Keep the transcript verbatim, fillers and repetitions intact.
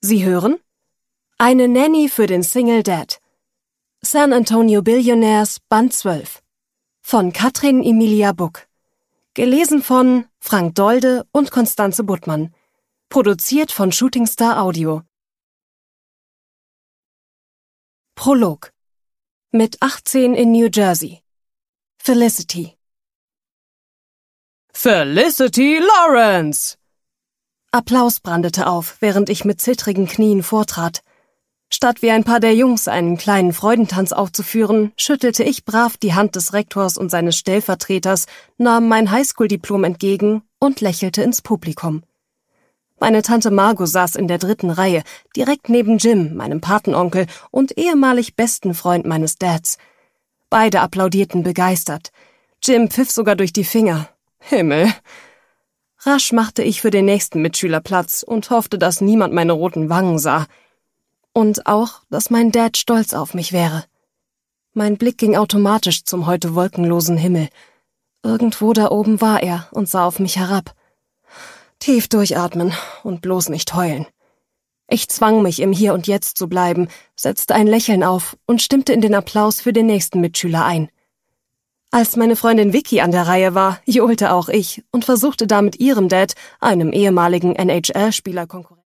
Sie hören Eine Nanny für den Single Dad. San Antonio Billionaires, Band zwölf. Von Katrin Emilia Buck. Gelesen von Frank Dolde und Konstanze Buttmann. Produziert von Shooting Star Audio. Prolog. Mit achtzehn in New Jersey. Felicity. Felicity Lawrence! Applaus brandete auf, während ich mit zittrigen Knien vortrat. Statt wie ein paar der Jungs einen kleinen Freudentanz aufzuführen, schüttelte ich brav die Hand des Rektors und seines Stellvertreters, nahm mein Highschool-Diplom entgegen und lächelte ins Publikum. Meine Tante Margot saß in der dritten Reihe, direkt neben Jim, meinem Patenonkel und ehemalig besten Freund meines Dads. Beide applaudierten begeistert. Jim pfiff sogar durch die Finger. Himmel! Rasch machte ich für den nächsten Mitschüler Platz und hoffte, dass niemand meine roten Wangen sah. Und auch, dass mein Dad stolz auf mich wäre. Mein Blick ging automatisch zum heute wolkenlosen Himmel. Irgendwo da oben war er und sah auf mich herab. Tief durchatmen und bloß nicht heulen. Ich zwang mich, im Hier und Jetzt zu bleiben, setzte ein Lächeln auf und stimmte in den Applaus für den nächsten Mitschüler ein. Als meine Freundin Vicky an der Reihe war, johlte auch ich und versuchte damit ihrem Dad, einem ehemaligen N H L-Spieler, Konkurrenz